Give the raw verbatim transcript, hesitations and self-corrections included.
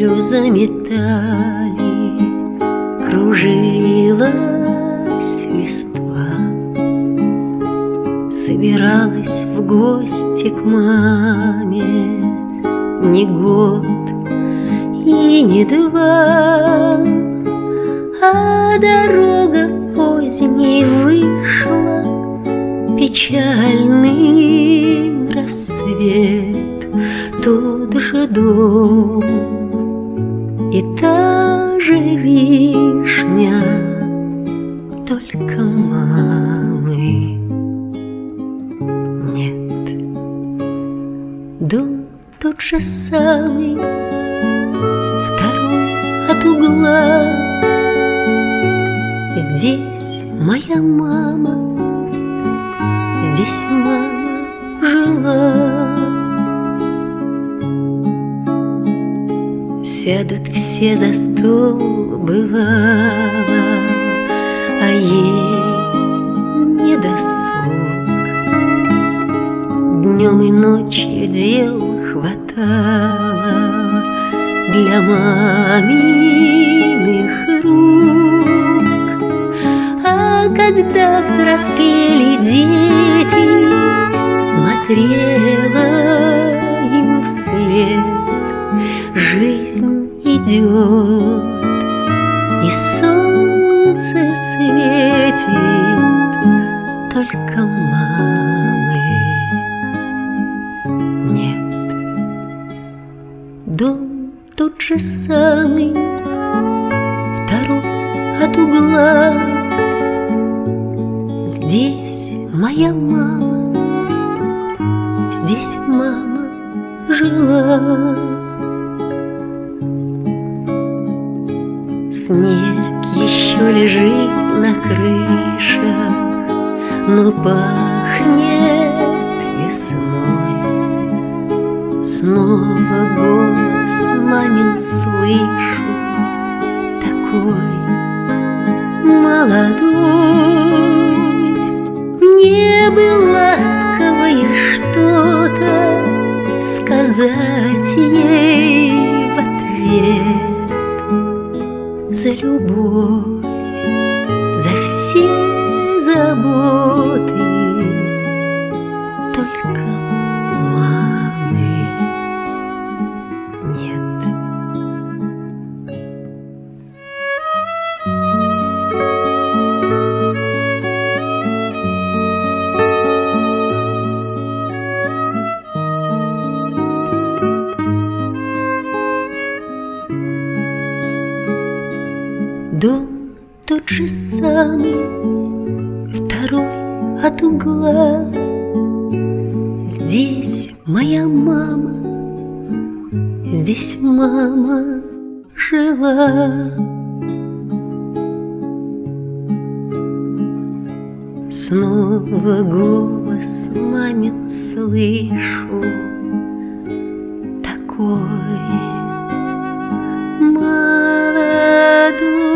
землю заметали, кружилась листва. Собиралась в гости к маме не год и не два, а дорога поздней вышла, печальный рассвет, тот же дом и та же вишня, только мамы нет. Дом тот же самый, второй от угла. Здесь моя мама, здесь мама жила. Сядут все за стол, бывало, а ей не досуг. Днем и ночью дел хватало для маминых рук. А когда взрослели дети, смотрела им вслед. Жизнь идет, и солнце светит, только мамы нет. Дом тот же самый, второй от угла. Здесь моя мама, здесь мама жила. Снег еще лежит на крышах, но пахнет весной. Снова голос мамин слышу, такой молодой. Мне бы ласковое что-то сказать ей в ответ. За любовь, за все заботы, только мамы нет. Дом тот же самый, второй от угла. Здесь моя мама, здесь мама жила. Снова голос мамин слышу, такой молодой.